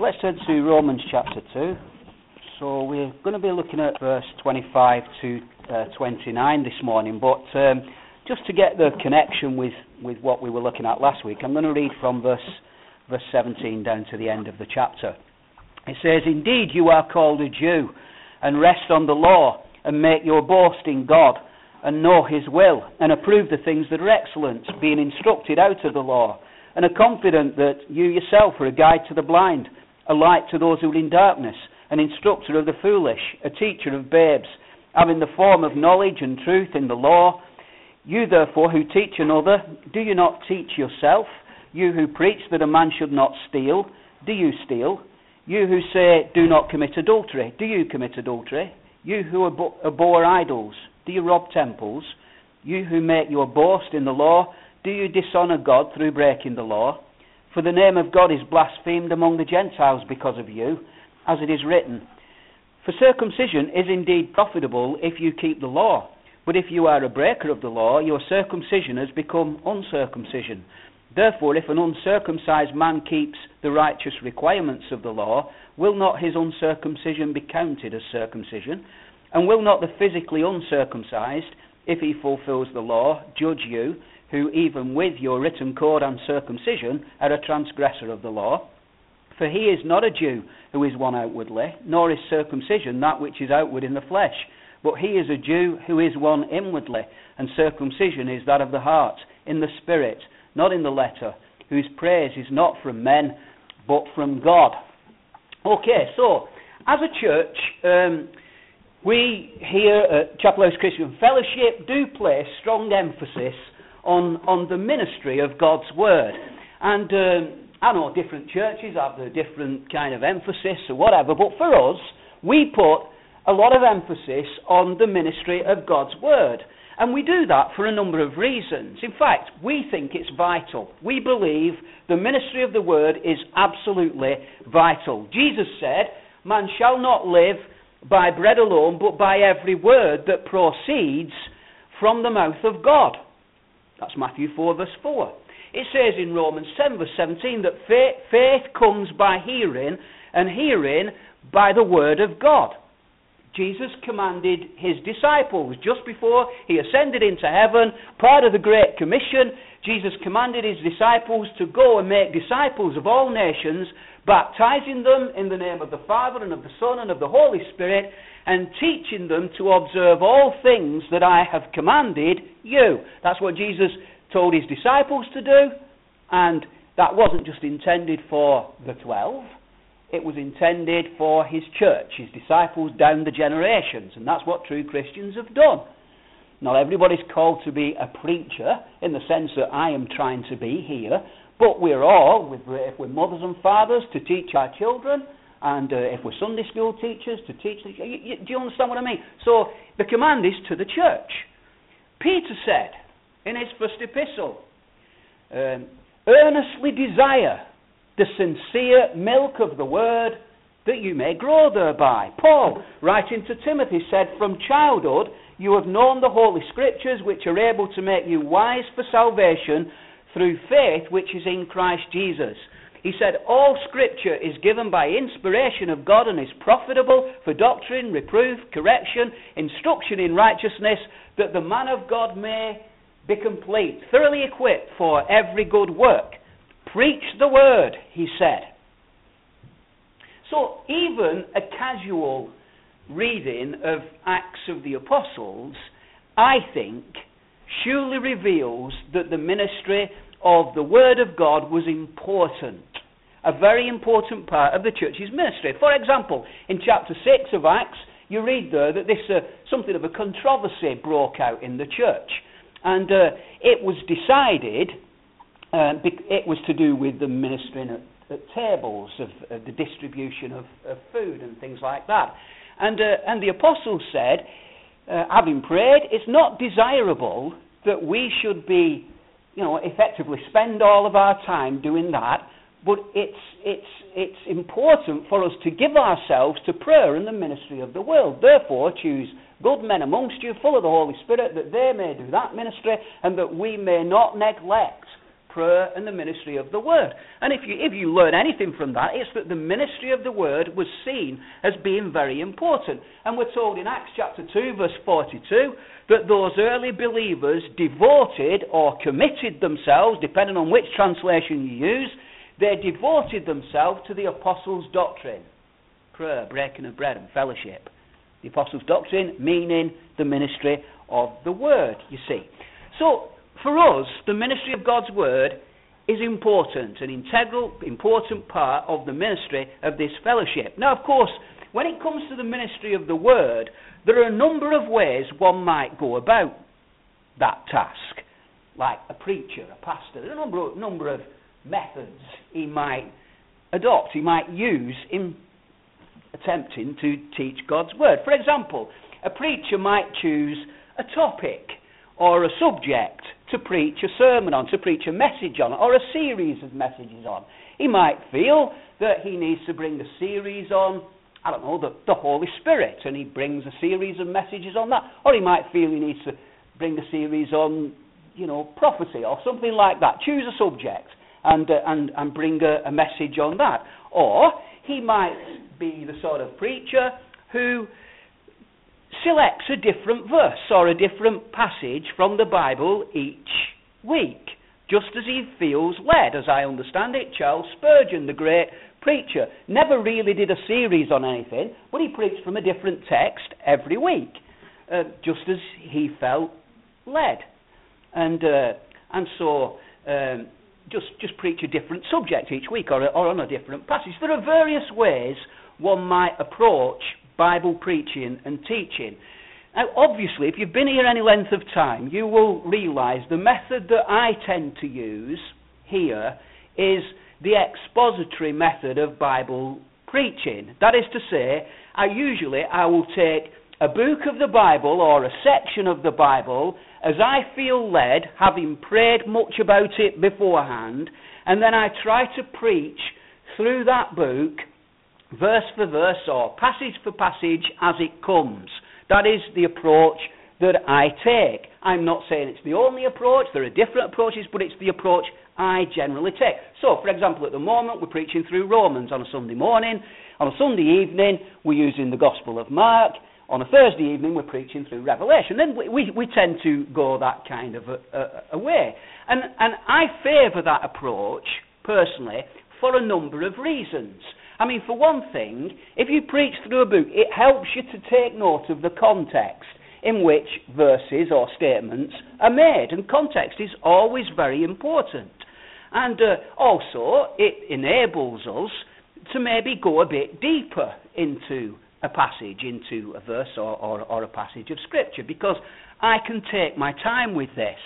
let's turn to Romans chapter 2. So we're going to be looking at verse 25 to 29 this morning, but just to get the connection with what we were looking at last week, I'm going to read from verse 17 down to the end of the chapter. It says, "Indeed you are called a Jew, and rest on the law, and make your boast in God, and know his will, and approve the things that are excellent, being instructed out of the law, and are confident that you yourself are a guide to the blind, a light to those who are in darkness, an instructor of the foolish, a teacher of babes, having the form of knowledge and truth in the law. You therefore who teach another, do you not teach yourself? You who preach that a man should not steal, do you steal? You who say, do not commit adultery, do you commit adultery? You who abhor idols, do you rob temples? You who make your boast in the law, do you dishonour God through breaking the law? For the name of God is blasphemed among the Gentiles because of you, as it is written, for circumcision is indeed profitable if you keep the law. But if you are a breaker of the law, your circumcision has become uncircumcision. Therefore, if an uncircumcised man keeps the righteous requirements of the law, will not his uncircumcision be counted as circumcision? And will not the physically uncircumcised, if he fulfills the law, judge you, who even with your written code and circumcision are a transgressor of the law? For he is not a Jew who is one outwardly, nor is circumcision that which is outward in the flesh, but he is a Jew who is one inwardly, and circumcision is that of the heart, in the spirit, not in the letter, whose praise is not from men, but from God." Okay, so, as a church, we here at Chapel House Christian Fellowship do place strong emphasis on the ministry of God's Word. And I know different churches have a different kind of emphasis or whatever, but for us, we put a lot of emphasis on the ministry of God's Word. And we do that for a number of reasons. In fact, we think it's vital. We believe the ministry of the Word is absolutely vital. Jesus said, "Man shall not live by bread alone, but by every word that proceeds from the mouth of God." That's Matthew 4 verse 4. It says in Romans 7 verse 17 that faith comes by hearing, and hearing by the word of God. Jesus commanded his disciples just before he ascended into heaven, part of the Great Commission. Jesus commanded his disciples to go and make disciples of all nations, baptizing them in the name of the Father and of the Son and of the Holy Spirit, and teaching them to observe all things that I have commanded you. That's what Jesus told his disciples to do, and that wasn't just intended for the 12. It was intended for his church, his disciples down the generations, and that's what true Christians have done. Not everybody's called to be a preacher in the sense that I am trying to be here, but we're all, if we're mothers and fathers, to teach our children, and if we're Sunday school teachers, to teach. Do you understand what I mean? So the command is to the church. Peter said in his first epistle, "Earnestly desire the sincere milk of the word, that you may grow thereby." Paul, writing to Timothy, said, "From childhood you have known the Holy Scriptures, which are able to make you wise for salvation through faith which is in Christ Jesus." He said, "All Scripture is given by inspiration of God and is profitable for doctrine, reproof, correction, instruction in righteousness, that the man of God may be complete, thoroughly equipped for every good work. Preach the word," he said. So even a casual reading of Acts of the Apostles, I think, surely reveals that the ministry of the Word of God was important, a very important part of the church's ministry. For example, in chapter 6 of Acts, you read there that something of a controversy broke out in the church, and it was decided it was to do with the ministering at tables, of the distribution of food and things like that. And the apostles said, having prayed, it's not desirable that we should be, effectively spend all of our time doing that, but it's important for us to give ourselves to prayer and the ministry of the world. Therefore, choose good men amongst you, full of the Holy Spirit, that they may do that ministry, and that we may not neglect prayer and the ministry of the Word. And if you learn anything from that, it's that the ministry of the Word was seen as being very important. And we're told in Acts chapter 2, verse 42, that those early believers devoted or committed themselves, depending on which translation you use, they devoted themselves to the apostles' doctrine. Prayer, breaking of bread and fellowship. The apostles' doctrine meaning the ministry of the Word, you see. So, for us, the ministry of God's Word is important, an integral, important part of the ministry of this fellowship. Now, of course, when it comes to the ministry of the Word, there are a number of ways one might go about that task. Like a preacher, a pastor, there are a number of methods he might adopt, he might use in attempting to teach God's Word. For example, a preacher might choose a topic or a subject to preach a sermon on, to preach a message on, or a series of messages on. He might feel that he needs to bring a series on, I don't know, the Holy Spirit, and he brings a series of messages on that. Or he might feel he needs to bring a series on, prophecy or something like that. Choose a subject and bring a message on that. Or he might be the sort of preacher who selects a different verse or a different passage from the Bible each week, just as he feels led. As I understand it, Charles Spurgeon, the great preacher, never really did a series on anything, but he preached from a different text every week, just as he felt led. And so just preach a different subject each week or on a different passage. There are various ways one might approach Bible preaching and teaching. Now, obviously, if you've been here any length of time, you will realise the method that I tend to use here is the expository method of Bible preaching. That is to say, I will take a book of the Bible or a section of the Bible as I feel led, having prayed much about it beforehand, and then I try to preach through that book verse for verse or passage for passage as it comes. That is the approach that I take. I'm not saying it's the only approach, there are different approaches, but it's the approach I generally take. So, for example, at the moment we're preaching through Romans on a Sunday morning. On a Sunday evening we're using the Gospel of Mark. On a Thursday evening we're preaching through Revelation. Then we tend to go that kind of a way. And I favour that approach, personally, for a number of reasons. I mean, for one thing, if you preach through a book, it helps you to take note of the context in which verses or statements are made. And context is always very important. And also, it enables us to maybe go a bit deeper into a passage, into a verse or a passage of Scripture, because I can take my time with this.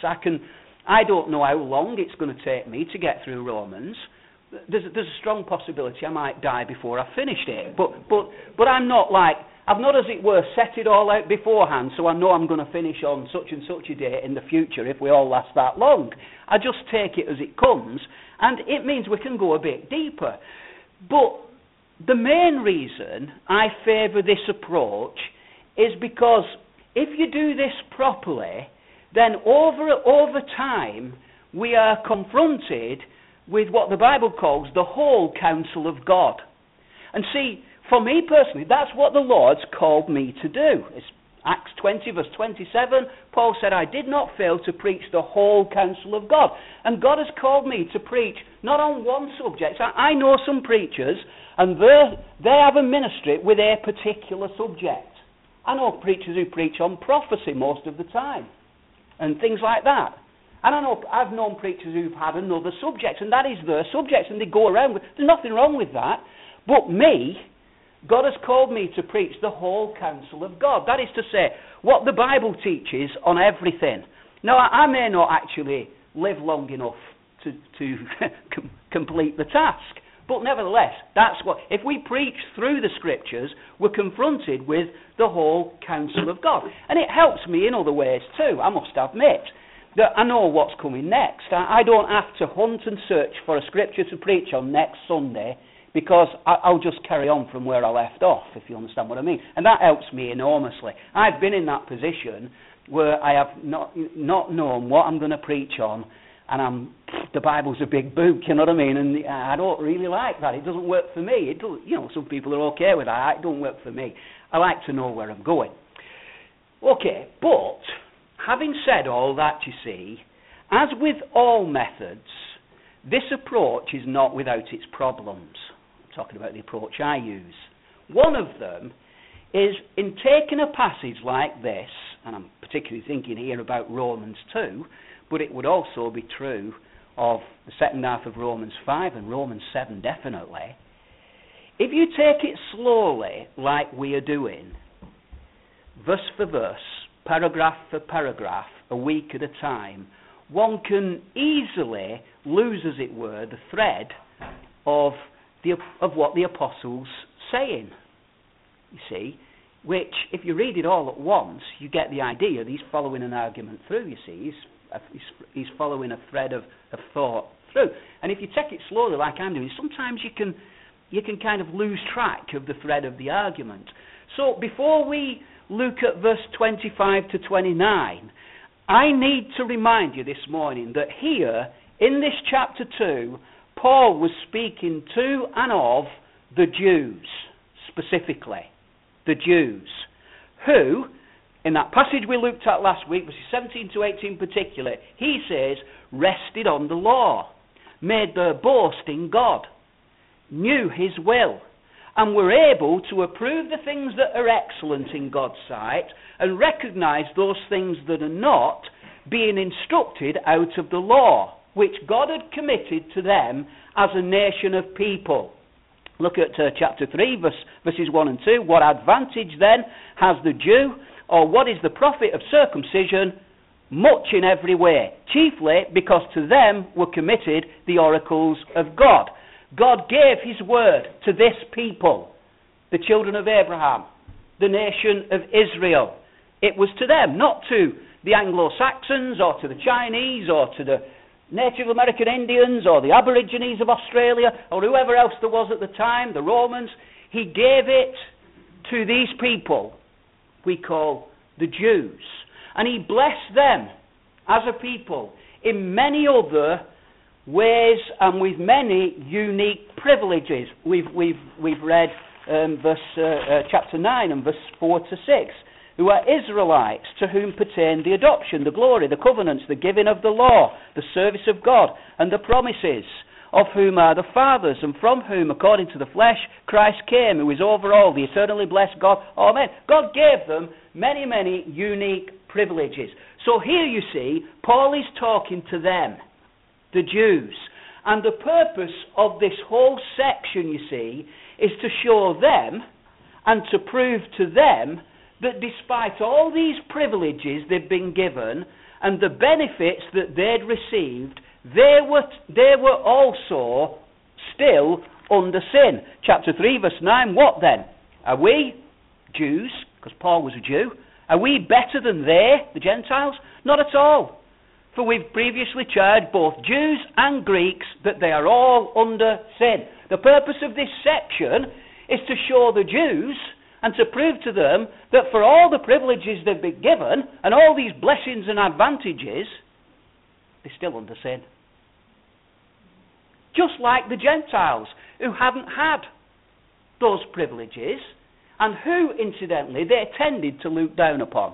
I don't know how long it's going to take me to get through Romans. There's a strong possibility I might die before I've finished it. But I'm not I've not, as it were, set it all out beforehand, so I know I'm going to finish on such and such a date in the future if we all last that long. I just take it as it comes, and it means we can go a bit deeper. But the main reason I favour this approach is because if you do this properly, then over time we are confronted with what the Bible calls the whole counsel of God. And see, for me personally, that's what the Lord's called me to do. It's Acts 20 verse 27, Paul said, I did not fail to preach the whole counsel of God. And God has called me to preach not on one subject. I know some preachers, and they have a ministry with a particular subject. I know preachers who preach on prophecy most of the time, and things like that. And I've known preachers who've had another subject, and that is their subject, and they go around with. There's nothing wrong with that. But me, God has called me to preach the whole counsel of God. That is to say, what the Bible teaches on everything. Now, I may not actually live long enough to complete the task, but nevertheless, that's what. If we preach through the Scriptures, we're confronted with the whole counsel of God, and it helps me in other ways too. I must admit that I know what's coming next. I don't have to hunt and search for a scripture to preach on next Sunday, because I'll just carry on from where I left off, if you understand what I mean. And that helps me enormously. I've been in that position where I have not known what I'm going to preach on, and the Bible's a big book, you know what I mean? And I don't really like that. It doesn't work for me. It doesn't, some people are okay with that. It don't work for me. I like to know where I'm going. Okay, but having said all that, you see, as with all methods, this approach is not without its problems. I'm talking about the approach I use. One of them is in taking a passage like this, and I'm particularly thinking here about Romans 2, but it would also be true of the second half of Romans 5 and Romans 7 definitely. If you take it slowly, like we are doing, verse for verse, paragraph for paragraph, a week at a time, one can easily lose, as it were, the thread of what the apostle's saying. You see, which, if you read it all at once, you get the idea that he's following an argument through, you see. He's following a thread of thought through. And if you take it slowly like I'm doing, sometimes you can kind of lose track of the thread of the argument. So before we look at verse 25 to 29, I need to remind you this morning that here, in this chapter 2, Paul was speaking to and of the Jews, specifically. The Jews, who, in that passage we looked at last week, verses 17 to 18 particularly, he says, rested on the law, made their boast in God, knew his will, and were able to approve the things that are excellent in God's sight and recognize those things that are not, being instructed out of the law, which God had committed to them as a nation of people. Look at chapter 3, verses 1 and 2. What advantage then has the Jew, or what is the profit of circumcision? Much in every way, chiefly because to them were committed the oracles of God. God gave his word to this people, the children of Abraham, the nation of Israel. It was to them, not to the Anglo-Saxons or to the Chinese or to the Native American Indians or the Aborigines of Australia or whoever else there was at the time, the Romans. He gave it to these people we call the Jews. And he blessed them as a people in many other ways and with many unique privileges. We've read chapter 9 and verse 4 to 6. Who are Israelites, to whom pertain the adoption, the glory, the covenants, the giving of the law, the service of God, and the promises, of whom are the fathers, and from whom, according to the flesh, Christ came, who is over all, the eternally blessed God. Amen. God gave them many, many unique privileges. So here you see, Paul is talking to them, the Jews. And the purpose of this whole section, you see, is to show them and to prove to them that despite all these privileges they've been given and the benefits that they'd received, they were also still under sin. Chapter 3, verse 9, what then? Are we, Jews, because Paul was a Jew, are we better than they, the Gentiles? Not at all. For we've previously charged both Jews and Greeks that they are all under sin. The purpose of this section is to show the Jews and to prove to them that for all the privileges they've been given and all these blessings and advantages, they're still under sin. Just like the Gentiles who hadn't had those privileges and who, incidentally, they tended to look down upon.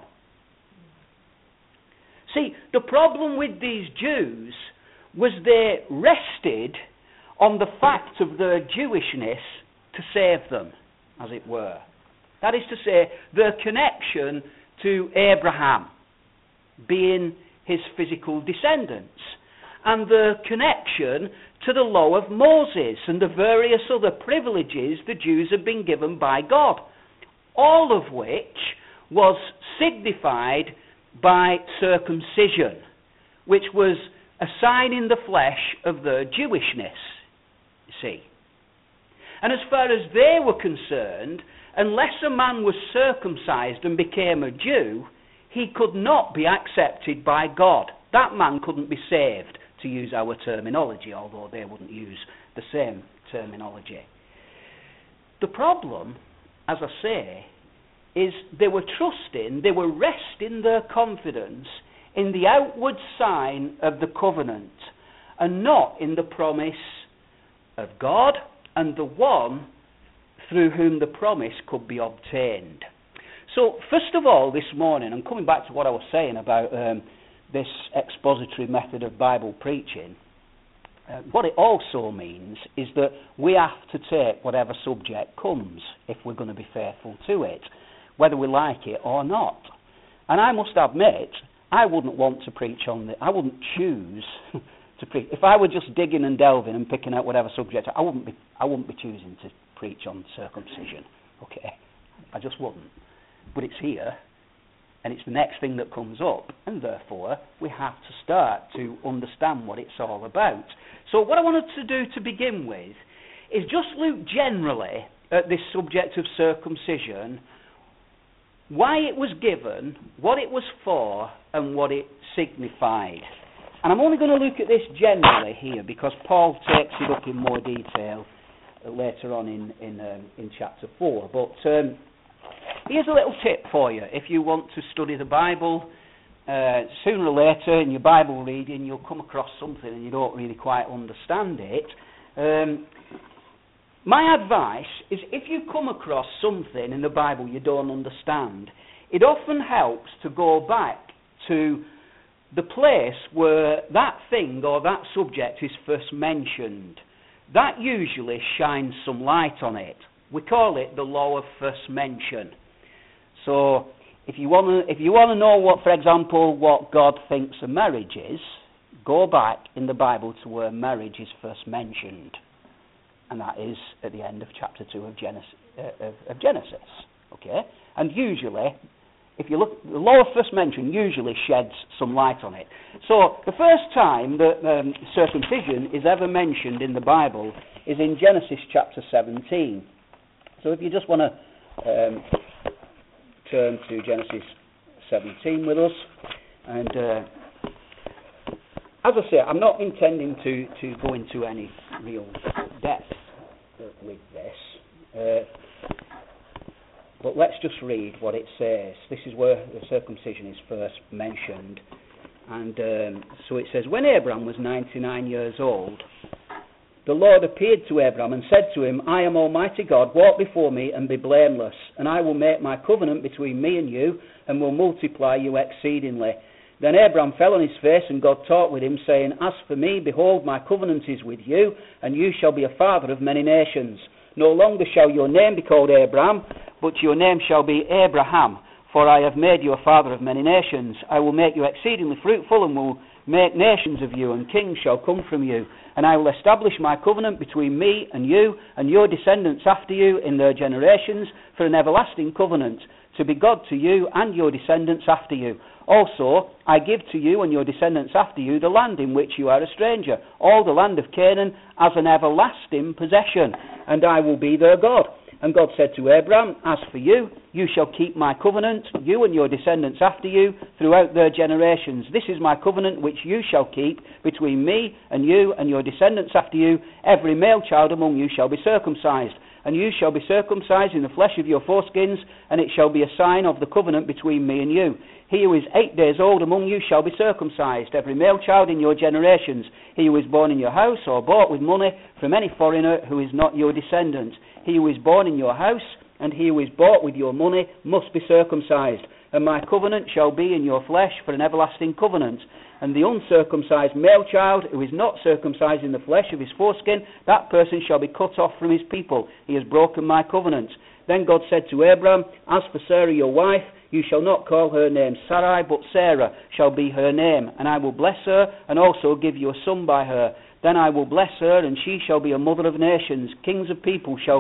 See, the problem with these Jews was they rested on the fact of their Jewishness to save them, as it were. That is to say, their connection to Abraham, being his physical descendants, and their connection to the law of Moses and the various other privileges the Jews had been given by God, all of which was signified by circumcision, which was a sign in the flesh of their Jewishness, you see. And as far as they were concerned, unless a man was circumcised and became a Jew, he could not be accepted by God. That man couldn't be saved, to use our terminology, although they wouldn't use the same terminology. The problem, as I say, is they were resting their confidence in the outward sign of the covenant, and not in the promise of God and the one through whom the promise could be obtained. So, first of all, this morning, and coming back to what I was saying about this expository method of Bible preaching, what it also means is that we have to take whatever subject comes if we're going to be faithful to it, whether we like it or not. And I must admit, I wouldn't want to preach on I wouldn't choose to preach. If I were just digging and delving and picking out whatever subject, I wouldn't be choosing to preach on circumcision. Okay, I just wouldn't. But it's here, and it's the next thing that comes up, and therefore we have to start to understand what it's all about. So what I wanted to do to begin with is just look generally at this subject of circumcision, why it was given, what it was for, and what it signified. And I'm only going to look at this generally here because Paul takes it up in more detail later on in chapter 4. But here's a little tip for you. If you want to study the Bible, sooner or later in your Bible reading you'll come across something and you don't really quite understand it. My advice is if you come across something in the Bible you don't understand, it often helps to go back to the place where that thing or that subject is first mentioned. That usually shines some light on it. We call it the law of first mention. So if you want to know what, for example, what God thinks a marriage is, go back in the Bible to where marriage is first mentioned. And that is at the end of chapter 2 of Genesis. Okay? And usually, if you look, the law of first mention usually sheds some light on it. So the first time that circumcision is ever mentioned in the Bible is in Genesis chapter 17. So if you just want to turn to Genesis 17 with us, and as I say, I'm not intending to go into any real depth with this, but let's just read what it says. This is where the circumcision is first mentioned. And so it says, when Abraham was 99 years old, the Lord appeared to Abraham and said to him, I am Almighty God, walk before me and be blameless, and I will make my covenant between me and you, and will multiply you exceedingly. Then Abraham fell on his face, and God talked with him, saying, As for me, behold, my covenant is with you, and you shall be a father of many nations. No longer shall your name be called Abraham, but your name shall be Abraham, for I have made you a father of many nations. I will make you exceedingly fruitful, and will make nations of you, and kings shall come from you. And I will establish my covenant between me and you, and your descendants after you in their generations, for an everlasting covenant, to be God to you and your descendants after you. Also, I give to you and your descendants after you the land in which you are a stranger, all the land of Canaan, as an everlasting possession, and I will be their God. And God said to Abraham, As for you, you shall keep my covenant, you and your descendants after you, throughout their generations. This is my covenant which you shall keep between me and your descendants after you. Every male child among you shall be circumcised, and you shall be circumcised in the flesh of your foreskins, and it shall be a sign of the covenant between me and you. He who is 8 days old among you shall be circumcised, every male child in your generations. He who is born in your house or bought with money from any foreigner who is not your descendant. He who is born in your house and he who is bought with your money must be circumcised. And my covenant shall be in your flesh for an everlasting covenant. And the uncircumcised male child who is not circumcised in the flesh of his foreskin, that person shall be cut off from his people. He has broken my covenant. Then God said to Abraham, As for Sarah your wife, you shall not call her name Sarai, but Sarah shall be her name. And I will bless her, and also give you a son by her. Then I will bless her, and she shall be a mother of nations. Kings of people shall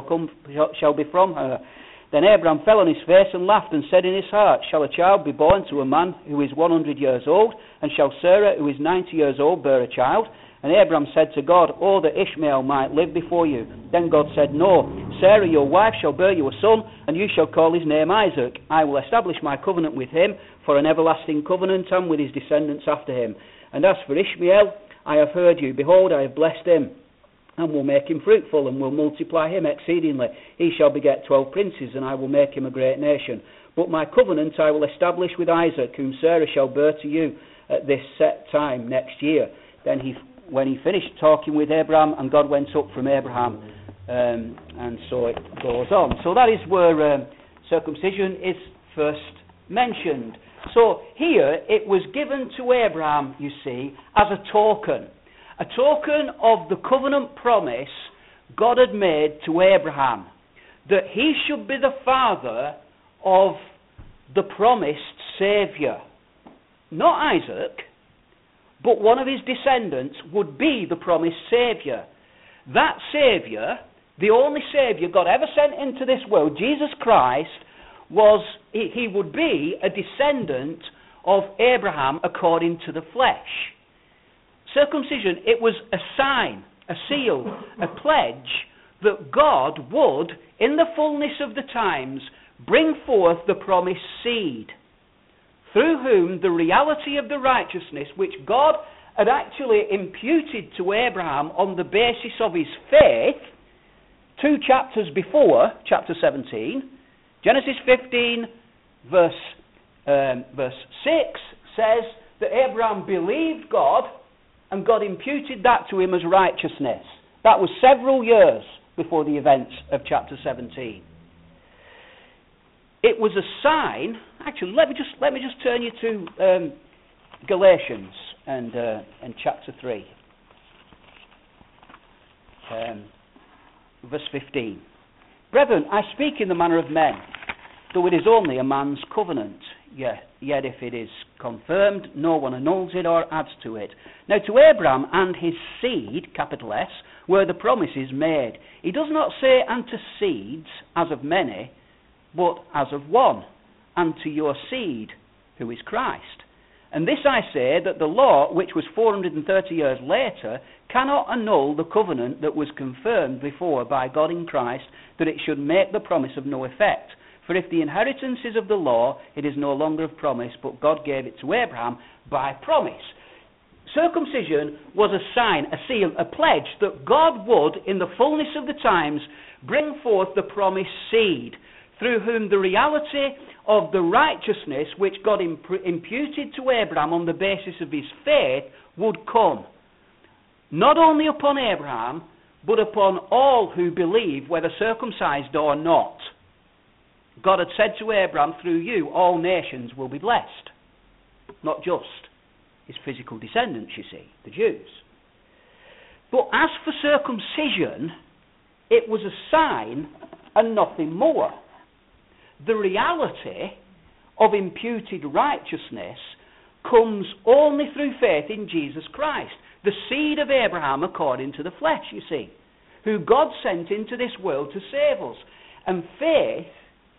be from her. Then Abraham fell on his face and laughed, and said in his heart, Shall a child be born to a man who is 100 years old? And shall Sarah, who is 90 years old, bear a child? And Abraham said to God, Oh, that Ishmael might live before you. Then God said, No, Sarah your wife shall bear you a son, and you shall call his name Isaac. I will establish my covenant with him for an everlasting covenant, and with his descendants after him. And as for Ishmael, I have heard you. Behold, I have blessed him, and will make him fruitful, and will multiply him exceedingly. He shall beget 12 princes, and I will make him a great nation. But my covenant I will establish with Isaac, whom Sarah shall bear to you. at this set time next year. Then when he finished talking with Abraham, and God went up from Abraham, and so it goes on. So that is where circumcision is first mentioned. So here it was given to Abraham, you see, as a token of the covenant promise God had made to Abraham, that he should be the father of the promised Saviour. Not Isaac, but one of his descendants would be the promised Saviour. That Saviour, the only Saviour God ever sent into this world, Jesus Christ, he would be a descendant of Abraham according to the flesh. Circumcision, it was a sign, a seal, a pledge that God would, in the fullness of the times, bring forth the promised seed, through whom the reality of the righteousness which God had actually imputed to Abraham on the basis of his faith, 2 chapters before, chapter 17, Genesis 15, verse 6, says that Abraham believed God, and God imputed that to him as righteousness. That was several years before the events of chapter 17. It was a sign. Actually, let me just turn you to Galatians and chapter 3, verse 15. Brethren, I speak in the manner of men, though it is only a man's covenant. Yet if it is confirmed, no one annuls it or adds to it. Now to Abraham and his seed, capital S, were the promises made. He does not say unto seeds, as of many, but as of one, and to your seed, who is Christ. And this I say, that the law, which was 430 years later, cannot annul the covenant that was confirmed before by God in Christ, that it should make the promise of no effect. For if the inheritance is of the law, it is no longer of promise, but God gave it to Abraham by promise. Circumcision was a sign, a seal, a pledge that God would, in the fullness of the times, bring forth the promised seed, through whom the reality of the righteousness which God imputed to Abraham on the basis of his faith would come. Not only upon Abraham, but upon all who believe, whether circumcised or not. God had said to Abraham, through you all nations will be blessed. Not just his physical descendants, you see, the Jews. But as for circumcision, it was a sign and nothing more. The reality of imputed righteousness comes only through faith in Jesus Christ, the seed of Abraham according to the flesh, you see, who God sent into this world to save us. And faith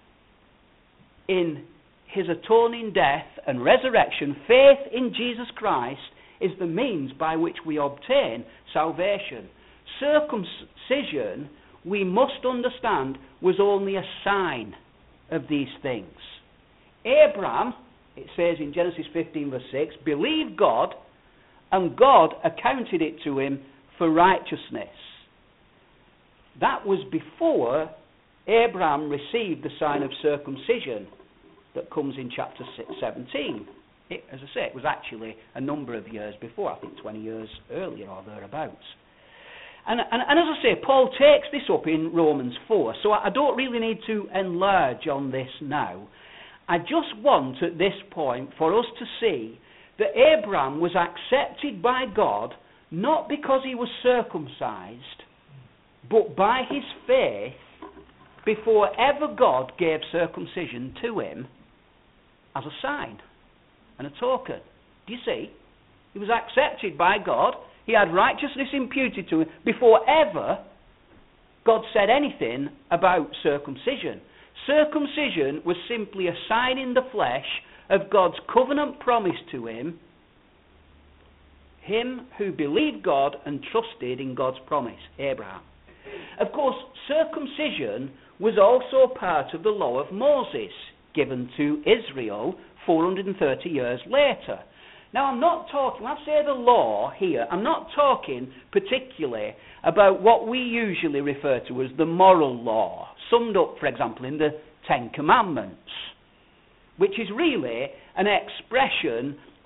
in his atoning death and resurrection, faith in Jesus Christ, is the means by which we obtain salvation. Circumcision, we must understand, was only a sign of these things. Abraham, it says in Genesis 15 verse 6, believed God, and God accounted it to him for righteousness. That was before Abraham received the sign of circumcision that comes in chapter 17. As I say, it was actually a number of years before, I think 20 years earlier or thereabouts. And as I say, Paul takes this up in Romans 4, so I don't really need to enlarge on this now. I just want at this point for us to see that Abraham was accepted by God not because he was circumcised, but by his faith before ever God gave circumcision to him as a sign and a token. Do you see? He was accepted by God. He had righteousness imputed to him before ever God said anything about circumcision. Circumcision was simply a sign in the flesh of God's covenant promise to him who believed God and trusted in God's promise, Abraham. Of course, circumcision was also part of the law of Moses, given to Israel 430 years later. Now, I'm not talking, when I say the law here, I'm not talking particularly about what we usually refer to as the moral law, summed up, for example, in the Ten Commandments, which is really an expression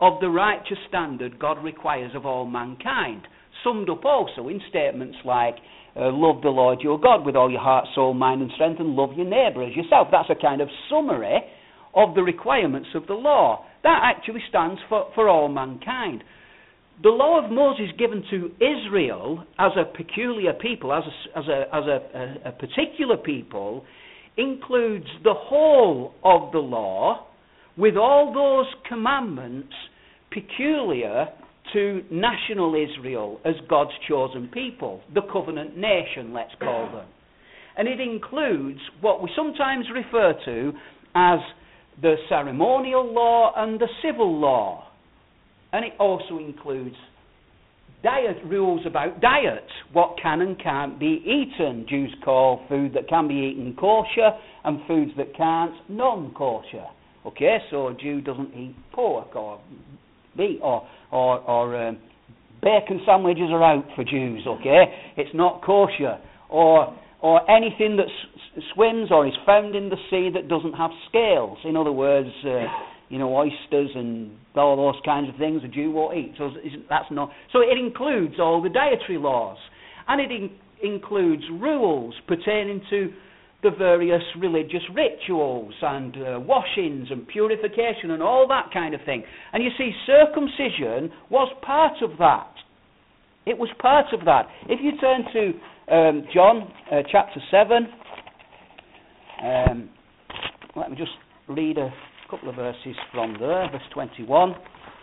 of the righteous standard God requires of all mankind, summed up also in statements like, love the Lord your God with all your heart, soul, mind and strength, and love your neighbour as yourself. That's a kind of summary of the requirements of the law. That actually stands for all mankind. The law of Moses given to Israel as a peculiar people, as a particular people, includes the whole of the law with all those commandments peculiar to national Israel as God's chosen people, the covenant nation, let's call them. And it includes what we sometimes refer to as the ceremonial law and the civil law. And it also includes rules about diet, what can and can't be eaten. Jews call food that can be eaten kosher, and foods that can't non-kosher. Okay, so a Jew doesn't eat pork or meat or bacon sandwiches are out for Jews. Okay, it's not kosher. Or anything that swims or is found in the sea that doesn't have scales. In other words, oysters and all those kinds of things a Jew won't eat. So that's not. So it includes all the dietary laws, and it includes rules pertaining to the various religious rituals and washings and purification and all that kind of thing. And you see, circumcision was part of that. It was part of that. If you turn to John chapter 7, let me just read a couple of verses from there, verse 21.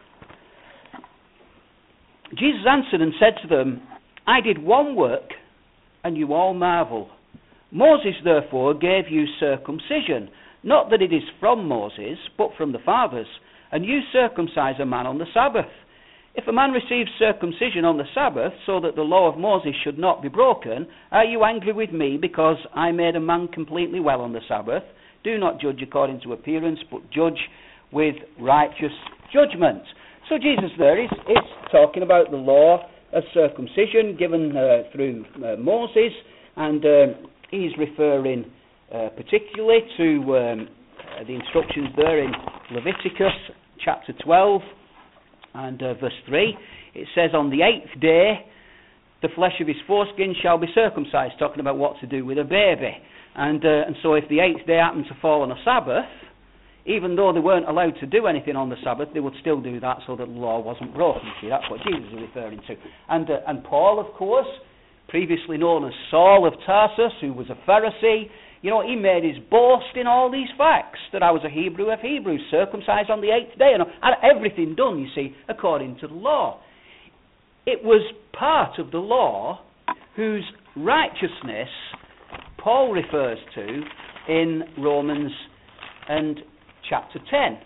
Jesus answered and said to them, I did one work, and you all marvel. Moses therefore gave you circumcision, not that it is from Moses, but from the fathers, and you circumcise a man on the Sabbath. If a man receives circumcision on the Sabbath, so that the law of Moses should not be broken, are you angry with me because I made a man completely well on the Sabbath? Do not judge according to appearance, but judge with righteous judgment. So Jesus there is talking about the law of circumcision given through Moses, and he's referring particularly to the instructions there in Leviticus chapter 12 and verse 3. It says, on the 8th day the flesh of his foreskin shall be circumcised, talking about what to do with a baby. And so if the 8th day happened to fall on a Sabbath, even though they weren't allowed to do anything on the Sabbath, they would still do that so that the law wasn't broken. See, that's what Jesus is referring to. And Paul, of course, previously known as Saul of Tarsus, who was a Pharisee, he made his boast in all these facts, that I was a Hebrew of Hebrews, circumcised on the 8th day, and had everything done, you see, according to the law. It was part of the law whose righteousness Paul refers to in Romans and chapter 10.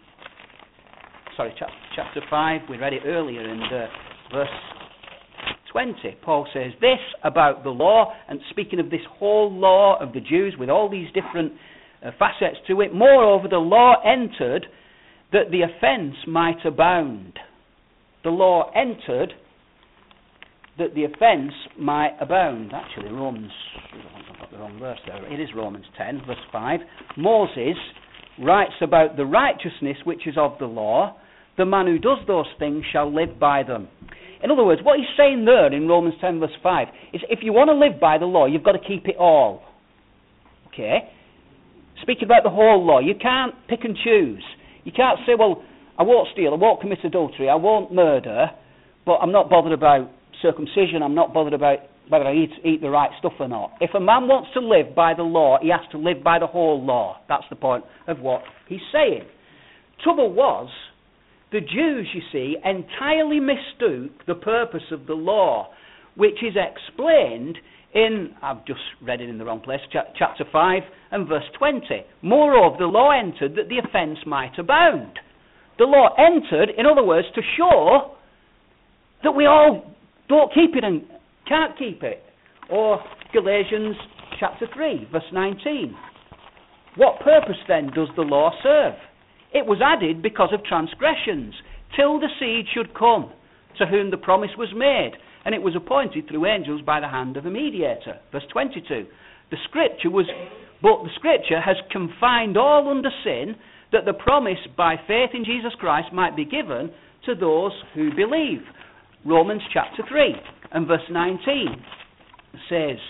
Sorry, chapter 5, we read it earlier in verse 20. Paul says this about the law, and speaking of this whole law of the Jews with all these different facets to it. Moreover, the law entered that the offence might abound. The law entered that the offence might abound. Actually, I've got the wrong verse there. It is Romans 10, verse 5. Moses writes about the righteousness which is of the law. The man who does those things shall live by them. In other words, what he's saying there in Romans 10, verse 5, is if you want to live by the law, you've got to keep it all. Okay? Speaking about the whole law, you can't pick and choose. You can't say, well, I won't steal, I won't commit adultery, I won't murder, but I'm not bothered about circumcision, I'm not bothered about whether I eat the right stuff or not. If a man wants to live by the law, he has to live by the whole law. That's the point of what he's saying. Trouble was, the Jews, you see, entirely mistook the purpose of the law, which is explained in, I've just read it in the wrong place, chapter 5 and verse 20. Moreover, the law entered that the offence might abound. The law entered, in other words, to show that we all don't keep it and can't keep it. Or Galatians chapter 3, verse 19. What purpose then does the law serve? It was added because of transgressions, till the seed should come, to whom the promise was made, and it was appointed through angels by the hand of a mediator. Verse 22. The scripture was But the Scripture has confined all under sin, that the promise by faith in Jesus Christ might be given to those who believe. Romans chapter 3 and verse 19 says,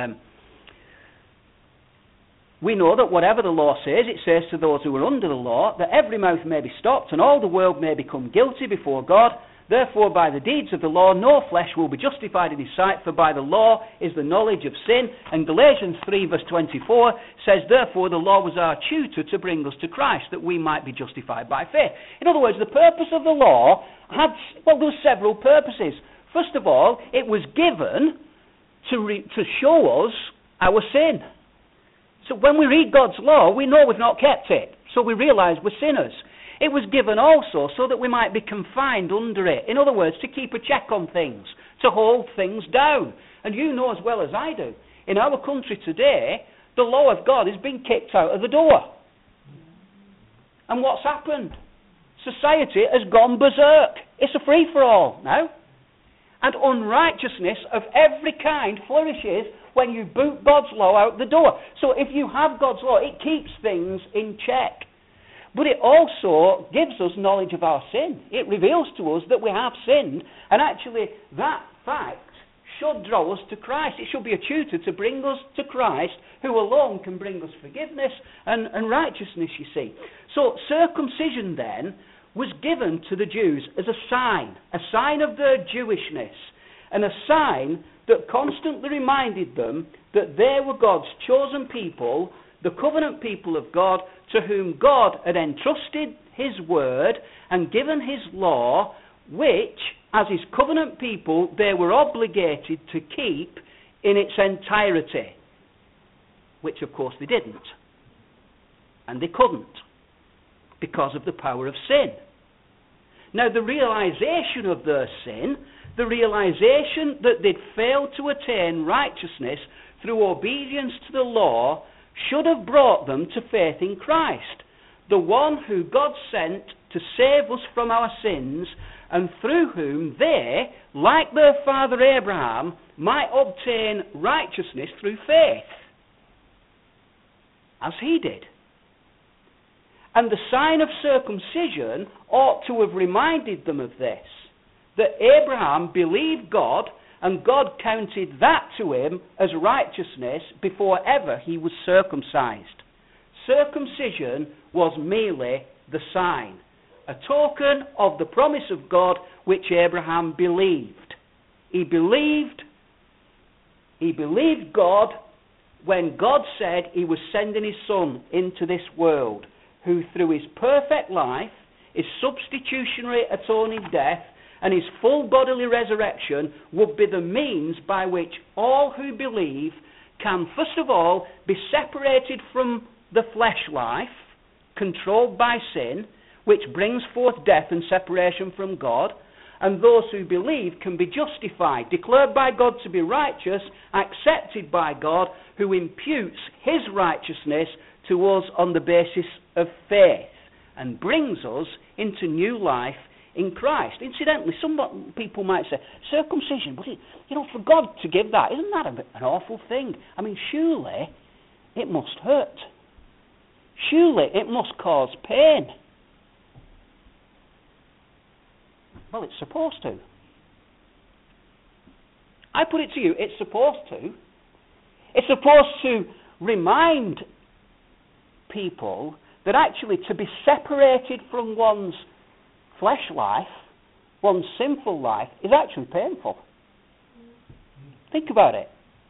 we know that whatever the law says, it says to those who are under the law, that every mouth may be stopped and all the world may become guilty before God. Therefore, by the deeds of the law, no flesh will be justified in his sight, for by the law is the knowledge of sin. And Galatians 3 verse 24 says, therefore the law was our tutor to bring us to Christ, that we might be justified by faith. In other words, the purpose of the law there were several purposes. First of all, it was given to show us our sin. So when we read God's law, we know we've not kept it. So we realise we're sinners. It was given also so that we might be confined under it. In other words, to keep a check on things, to hold things down. And you know as well as I do, in our country today, the law of God has been kicked out of the door. And what's happened? Society has gone berserk. It's a free-for-all now. And unrighteousness of every kind flourishes when you boot God's law out the door. So if you have God's law, it keeps things in check. But it also gives us knowledge of our sin. It reveals to us that we have sinned. And actually, that fact should draw us to Christ. It should be a tutor to bring us to Christ, who alone can bring us forgiveness and righteousness, you see. So circumcision then was given to the Jews as a sign of their Jewishness, and a sign that constantly reminded them that they were God's chosen people, the covenant people of God, to whom God had entrusted his word and given his law, which, as his covenant people, they were obligated to keep in its entirety, which of course they didn't. And they couldn't, because of the power of sin. Now, the realization of their sin, the realization that they'd failed to attain righteousness through obedience to the law, should have brought them to faith in Christ, the one who God sent to save us from our sins, and through whom they, like their father Abraham, might obtain righteousness through faith, as he did. And the sign of circumcision ought to have reminded them of this, that Abraham believed God, and God counted that to him as righteousness before ever he was circumcised. Circumcision was merely the sign, a token of the promise of God which Abraham believed. He believed God when God said he was sending his Son into this world, who through his perfect life, his substitutionary atoning death, and his full bodily resurrection would be the means by which all who believe can, first of all, be separated from the flesh life, controlled by sin, which brings forth death and separation from God, and those who believe can be justified, declared by God to be righteous, accepted by God, who imputes his righteousness to us on the basis of faith, and brings us into new life in Christ. Incidentally, some people might say, circumcision, but for God to give that, isn't that an awful thing? I mean, surely it must hurt. Surely it must cause pain. Well, it's supposed to. I put it to you, it's supposed to. It's supposed to remind people that actually to be separated from one's flesh life, one's sinful life, is actually painful. Think about it.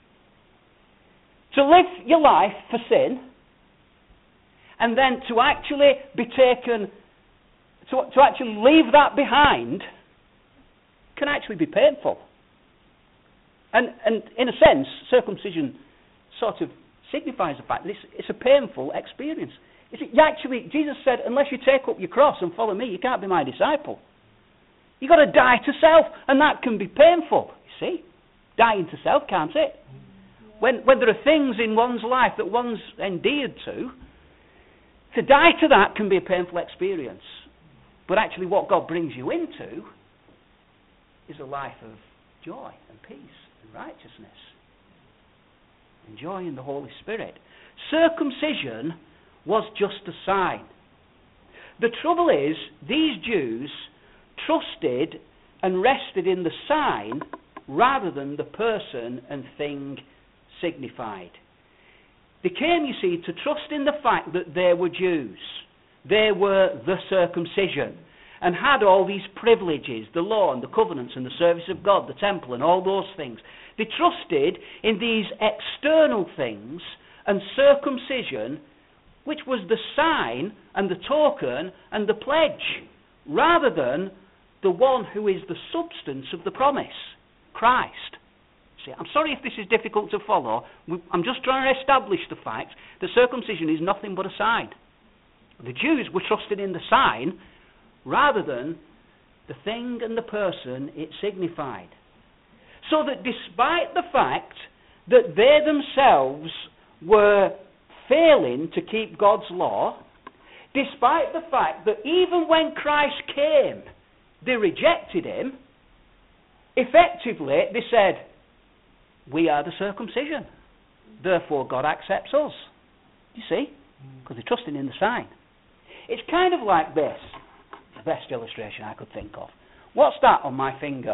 To live your life for sin, and then to actually be taken, to actually leave that behind, can actually be painful. And in a sense, circumcision sort of signifies the fact that it's a painful experience. Jesus said, unless you take up your cross and follow me, you can't be my disciple. You've got to die to self, and that can be painful. You see? Dying to self, can't it? When there are things in one's life that one's endeared to die to that can be a painful experience. But actually what God brings you into is a life of joy and peace and righteousness and joy in the Holy Spirit. Circumcision was just a sign. The trouble is, these Jews trusted and rested in the sign rather than the person and thing signified. They came, you see, to trust in the fact that they were Jews. They were the circumcision and had all these privileges, the law and the covenants and the service of God, the temple and all those things. They trusted in these external things and circumcision, which was the sign and the token and the pledge, rather than the one who is the substance of the promise, Christ. See, I'm sorry if this is difficult to follow. I'm just trying to establish the fact that circumcision is nothing but a sign. The Jews were trusting in the sign rather than the thing and the person it signified. So that despite the fact that they themselves were failing to keep God's law, despite the fact that even when Christ came, they rejected him, effectively they said, we are the circumcision, therefore God accepts us. You see? Because they're trusting in the sign. It's kind of like this. The best illustration I could think of. What's that on my finger?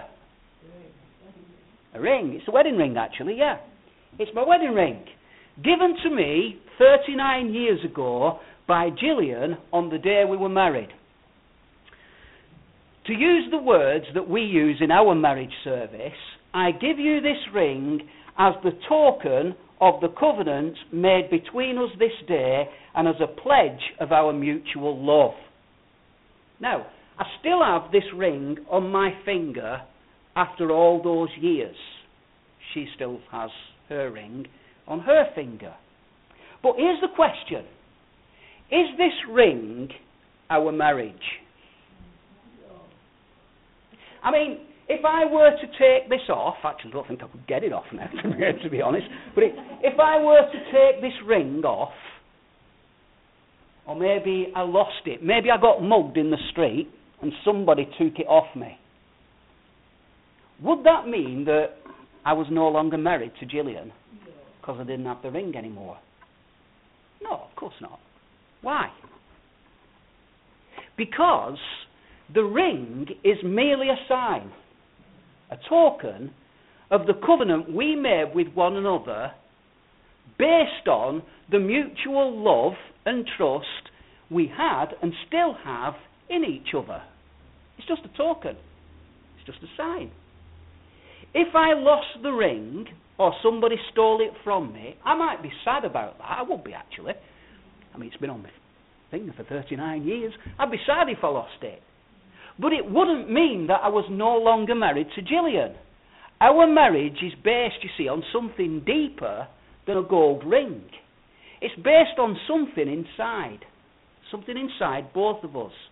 A ring. It's a wedding ring, actually, yeah. It's my wedding ring. Given to me 39 years ago by Gillian on the day we were married. To use the words that we use in our marriage service, I give you this ring as the token of the covenant made between us this day and as a pledge of our mutual love. Now, I still have this ring on my finger after all those years. She still has her ring on her finger. But here's the question. Is this ring our marriage? I mean, if I were to take this off, actually I don't think I could get it off now, to be honest, but if I were to take this ring off, or maybe I lost it, maybe I got mugged in the street and somebody took it off me, would that mean that I was no longer married to Gillian because I didn't have the ring anymore? No, of course not. Why? Because the ring is merely a sign, a token of the covenant we made with one another based on the mutual love and trust we had and still have in each other. It's just a token. It's just a sign. If I lost the ring or somebody stole it from me, I might be sad about that. I would be, actually. I mean, it's been on my finger for 39 years. I'd be sad if I lost it. But it wouldn't mean that I was no longer married to Gillian. Our marriage is based, you see, on something deeper than a gold ring. It's based on something inside both of us.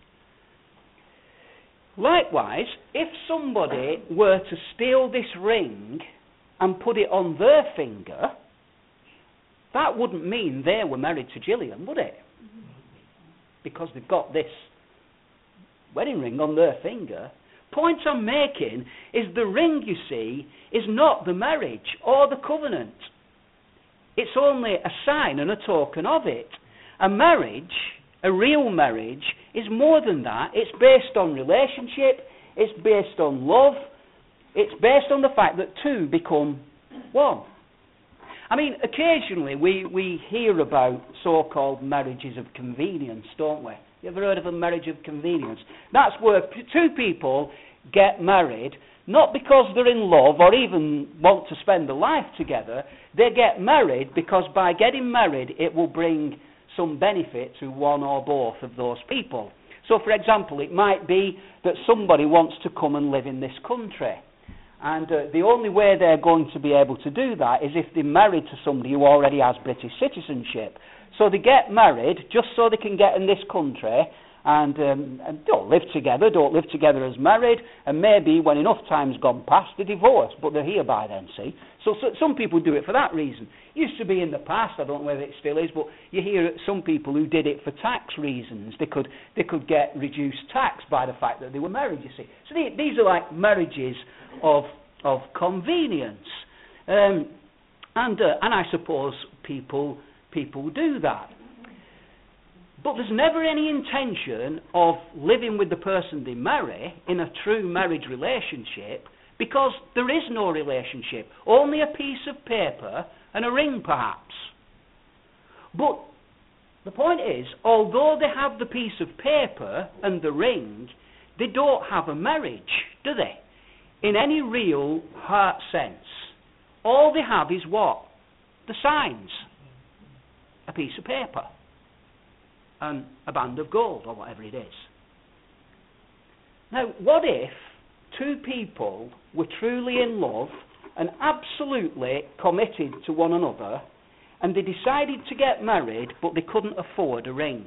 Likewise, if somebody were to steal this ring and put it on their finger, that wouldn't mean they were married to Gillian, would it? Because they've got this wedding ring on their finger. Point I'm making is the ring, you see, is not the marriage or the covenant. It's only a sign and a token of it. A marriage, a real marriage, is more than that. It's based on relationship, it's based on love, it's based on the fact that two become one. I mean, occasionally we hear about so-called marriages of convenience, don't we? You ever heard of a marriage of convenience? That's where two people get married, not because they're in love or even want to spend a life together. They get married because by getting married it will bring some benefit to one or both of those people. So, for example, it might be that somebody wants to come and live in this country. And the only way they're going to be able to do that is if they're married to somebody who already has British citizenship. So they get married just so they can get in this country and don't live together as married, and maybe when enough time's gone past, they divorce, but they're here by then, see? So some people do it for that reason. Used to be in the past, I don't know whether it still is, but you hear some people who did it for tax reasons. They could get reduced tax by the fact that they were married, you see. So these are like marriages of convenience. And I suppose people people do that. But there's never any intention of living with the person they marry in a true marriage relationship, because there is no relationship, only a piece of paper and a ring perhaps. But the point is, although they have the piece of paper and the ring, they don't have a marriage, do they? In any real heart sense. All they have is what? The signs. A piece of paper. And a band of gold, or whatever it is. Now, what if two people were truly in love and absolutely committed to one another, and they decided to get married, but they couldn't afford a ring?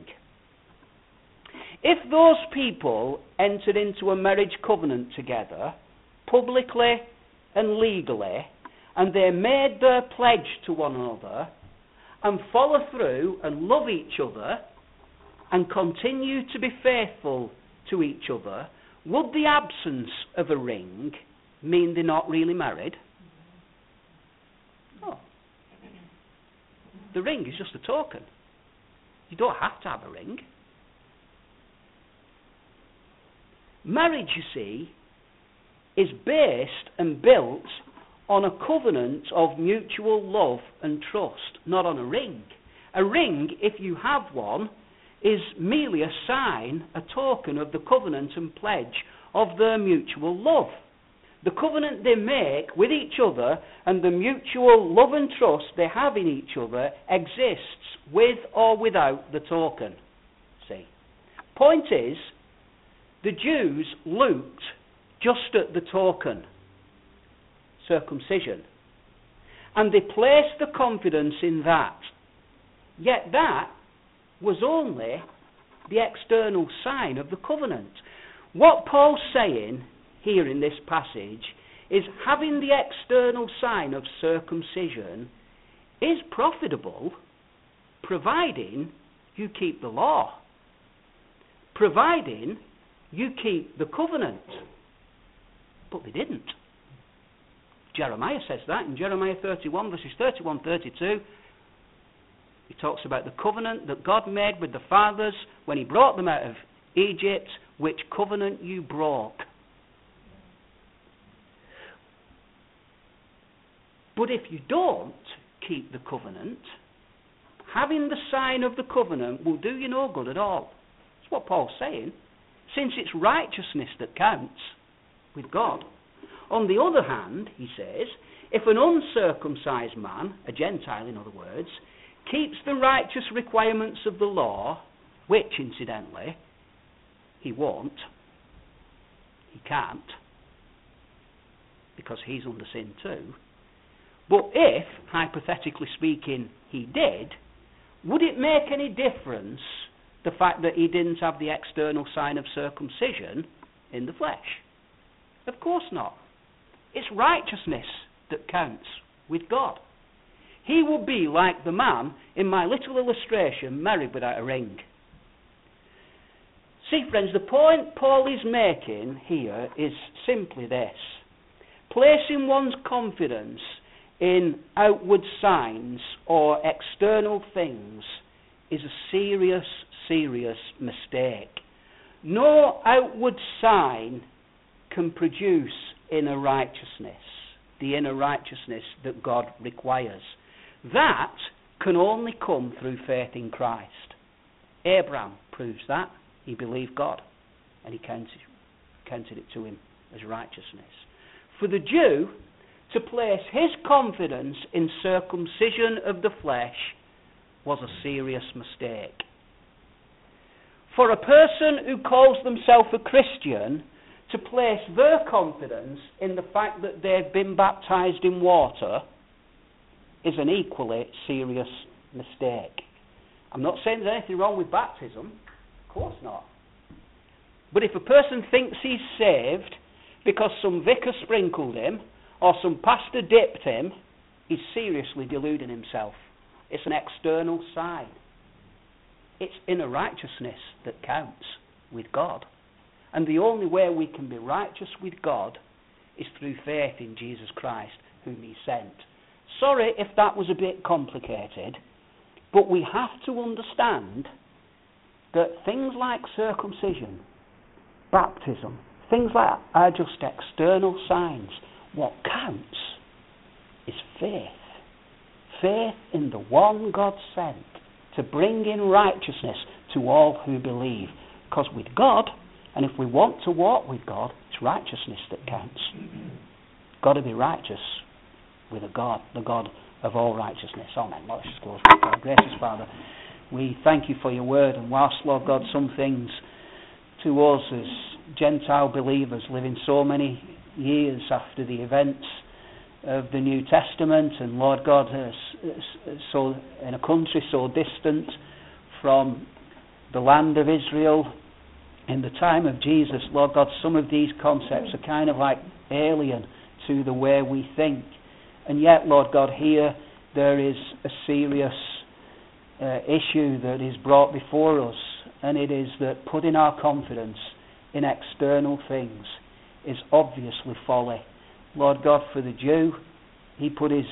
If those people entered into a marriage covenant together, publicly and legally, and they made their pledge to one another, and follow through and love each other, and continue to be faithful to each other, would the absence of a ring mean they're not really married? No. The ring is just a token. You don't have to have a ring. Marriage, you see, is based and built on a covenant of mutual love and trust, not on a ring. A ring, if you have one, is merely a sign, a token of the covenant and pledge of their mutual love. The covenant they make with each other and the mutual love and trust they have in each other exists with or without the token. See? Point is, the Jews looked just at the token, circumcision, and they placed the confidence in that. Yet that was only the external sign of the covenant. What Paul's saying here in this passage is having the external sign of circumcision is profitable, providing you keep the law, providing you keep the covenant. But they didn't. Jeremiah says that in Jeremiah 31, verses 31-32. He talks about the covenant that God made with the fathers when he brought them out of Egypt, which covenant you broke. But if you don't keep the covenant, having the sign of the covenant will do you no good at all. That's what Paul's saying. Since it's righteousness that counts with God. On the other hand, he says, if an uncircumcised man, a Gentile in other words, keeps the righteous requirements of the law, which, incidentally, he won't, he can't, because he's under sin too. But if, hypothetically speaking, he did, would it make any difference the fact that he didn't have the external sign of circumcision in the flesh? Of course not. It's righteousness that counts with God. He will be like the man in my little illustration, married without a ring. See, friends, the point Paul is making here is simply this. Placing one's confidence in outward signs or external things is a serious, serious mistake. No outward sign can produce inner righteousness, the inner righteousness that God requires. That can only come through faith in Christ. Abraham proves that. He believed God, and he counted it to him as righteousness. For the Jew to place his confidence in circumcision of the flesh was a serious mistake. For a person who calls themselves a Christian to place their confidence in the fact that they've been baptized in water is an equally serious mistake. I'm not saying there's anything wrong with baptism. Of course not. But if a person thinks he's saved because some vicar sprinkled him or some pastor dipped him, he's seriously deluding himself. It's an external sign. It's inner righteousness that counts with God. And the only way we can be righteous with God is through faith in Jesus Christ, whom he sent. Sorry if that was a bit complicated, But we have to understand that things like circumcision, baptism, things like that are just external signs. What counts is faith. Faith in the one God sent to bring in righteousness to all who believe. Because with God, and if we want to walk with God, it's righteousness that counts. Got to be righteous with a God, the God of all righteousness. Amen. Let's just close with prayer. Gracious Father, we thank you for your word, and whilst, Lord God, some things to us as Gentile believers living so many years after the events of the New Testament, and Lord God, so in a country so distant from the land of Israel in the time of Jesus, Lord God, some of these concepts are kind of like alien to the way we think. And yet, Lord God, here there is a serious issue that is brought before us, and it is that putting our confidence in external things is obviously folly. Lord God, for the Jew, he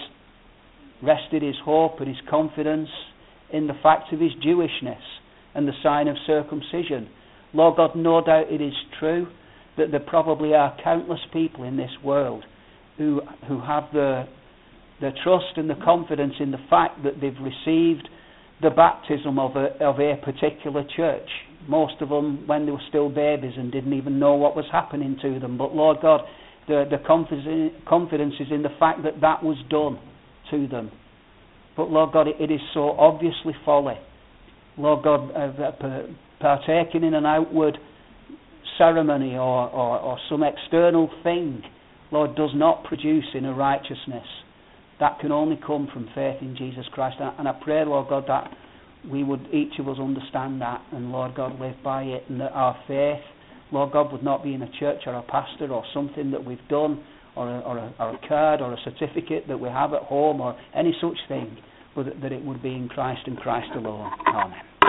rested his hope and his confidence in the fact of his Jewishness and the sign of circumcision. Lord God, no doubt it is true that there probably are countless people in this world who have the trust and the confidence in the fact that they've received the baptism of a particular church. Most of them when they were still babies and didn't even know what was happening to them. But Lord God, the confidence is in the fact that that was done to them. But Lord God, it is so obviously folly. Lord God, partaking in an outward ceremony or some external thing, Lord, does not produce inner righteousness. That can only come from faith in Jesus Christ. And I pray, Lord God, that we would, each of us, understand that and, Lord God, live by it, and that our faith, Lord God, would not be in a church or a pastor or something that we've done or a card or a certificate that we have at home or any such thing, but that it would be in Christ and Christ alone. Amen.